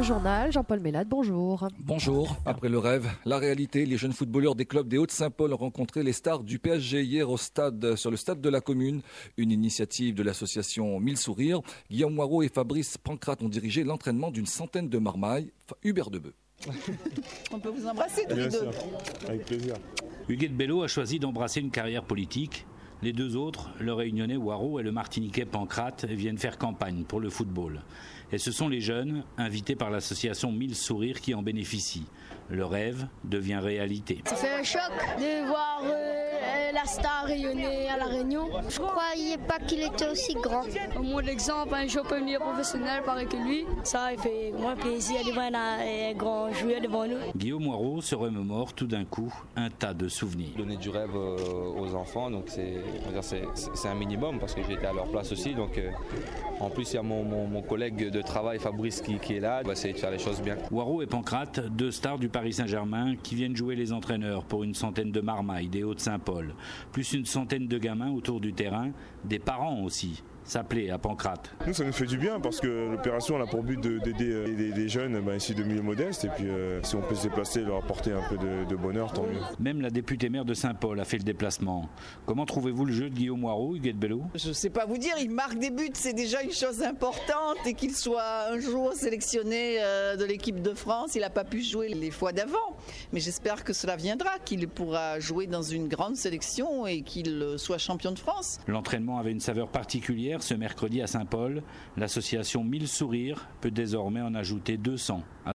journal. Jean-Paul Mélade, bonjour. Bonjour. Après le rêve, la réalité, les jeunes footballeurs des clubs des Hauts-de-Saint-Paul ont rencontré les stars du PSG hier sur le stade de la commune. Une initiative de l'association 1000 sourires. Guillaume Moirot et Fabrice Pancrate ont dirigé l'entraînement d'une centaine de marmailles. Hubert Debeu. On peut vous embrasser tous les deux. Bien sûr, avec plaisir. Huguette Bello a choisi d'embrasser une carrière politique. Les deux autres, le réunionnais Waro et le martiniquais Pancrate, viennent faire campagne pour le football. Et ce sont les jeunes, invités par l'association 1000 sourires, qui en bénéficient. Le rêve devient réalité. Ça fait un choc de voir la star rayonner à La Réunion. Je ne croyais pas qu'il était aussi grand. Au moins d'exemple, un jour peut venir professionnel pareil que lui. Ça, il fait moins plaisir de voir un grand joueur devant nous. Guillaume Moirot se remémore tout d'un coup un tas de souvenirs. Donner du rêve aux enfants, donc c'est un minimum parce que j'étais à leur place aussi. Donc, en plus, il y a mon collègue de travail, Fabrice, qui est là. On va essayer de faire les choses bien. Waro et Pancrate, deux stars du Paris Saint-Germain qui viennent jouer les entraîneurs pour une centaine de marmailles des Hauts-de-Saint-Paul. Plus une centaine de gamins autour du terrain, des parents aussi. S'appeler à Pancrate. Nous, ça nous fait du bien parce que l'opération a pour but d'aider des jeunes ici de milieux modestes. Et puis, si on peut se déplacer, leur apporter un peu de bonheur, tant mieux. Même la députée maire de Saint-Paul a fait le déplacement. Comment trouvez-vous le jeu de Guillaume Moirot, Huguette Bello ? Je ne sais pas vous dire, il marque des buts, c'est déjà une chose importante. Et qu'il soit un jour sélectionné de l'équipe de France, il n'a pas pu jouer les fois d'avant. Mais j'espère que cela viendra, qu'il pourra jouer dans une grande sélection et qu'il soit champion de France. L'entraînement avait une saveur particulière. Ce mercredi à Saint-Paul, l'association 1000 sourires peut désormais en ajouter 200.